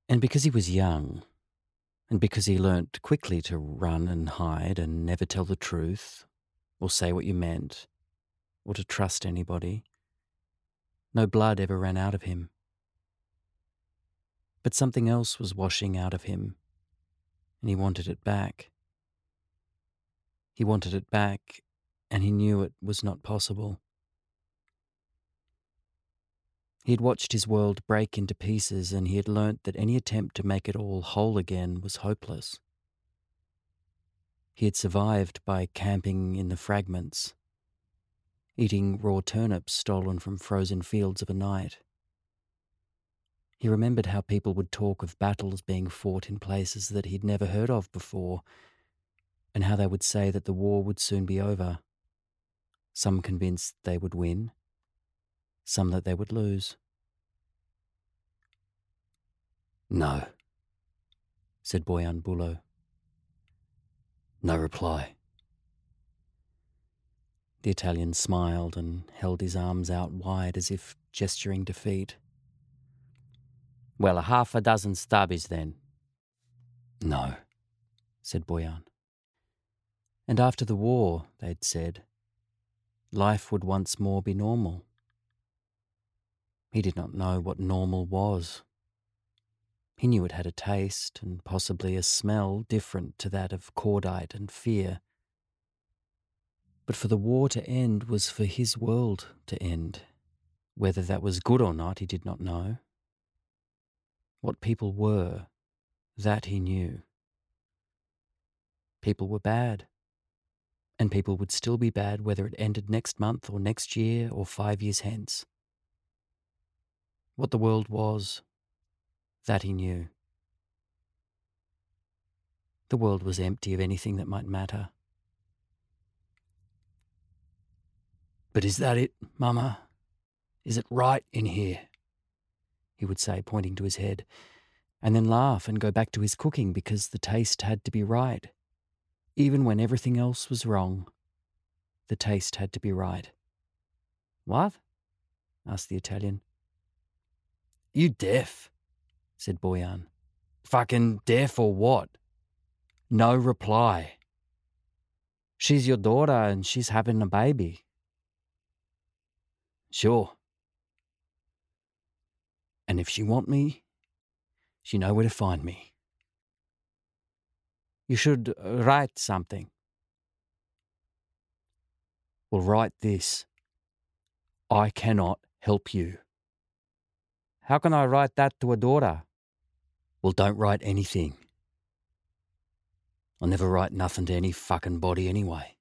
And because he was young, and because he learnt quickly to run and hide and never tell the truth, or say what you meant, or to trust anybody, no blood ever ran out of him. But something else was washing out of him, and he wanted it back. He wanted it back, and he knew it was not possible. He had watched his world break into pieces, and he had learnt that any attempt to make it all whole again was hopeless. He had survived by camping in the fragments, eating raw turnips stolen from frozen fields of a night. He remembered how people would talk of battles being fought in places that he'd never heard of before, and how they would say that the war would soon be over. Some convinced they would win, some that they would lose. "No," said Boyan Bulo. "No reply." The Italian smiled and held his arms out wide as if gesturing defeat. "Well, a half a dozen stubbies then." "No," said Boyan. And after the war, they'd said, life would once more be normal. He did not know what normal was. He knew it had a taste and possibly a smell different to that of cordite and fear. But for the war to end was for his world to end. Whether that was good or not, he did not know. What people were, that he knew. People were bad. And people would still be bad whether it ended next month or next year or 5 years hence. What the world was, that he knew. The world was empty of anything that might matter. "But is that it, Mama? Is it right in here?" he would say, pointing to his head, and then laugh and go back to his cooking because the taste had to be right. Even when everything else was wrong, the taste had to be right. "What?" asked the Italian. "You deaf?" said Boyan. "Fucking deaf or what? No reply. She's your daughter and she's having a baby." "Sure. And if she want me, she know where to find me." "You should write something." "Well, write this. I cannot help you." "How can I write that to a daughter?" "Well, don't write anything. I'll never write nothing to any fucking body anyway."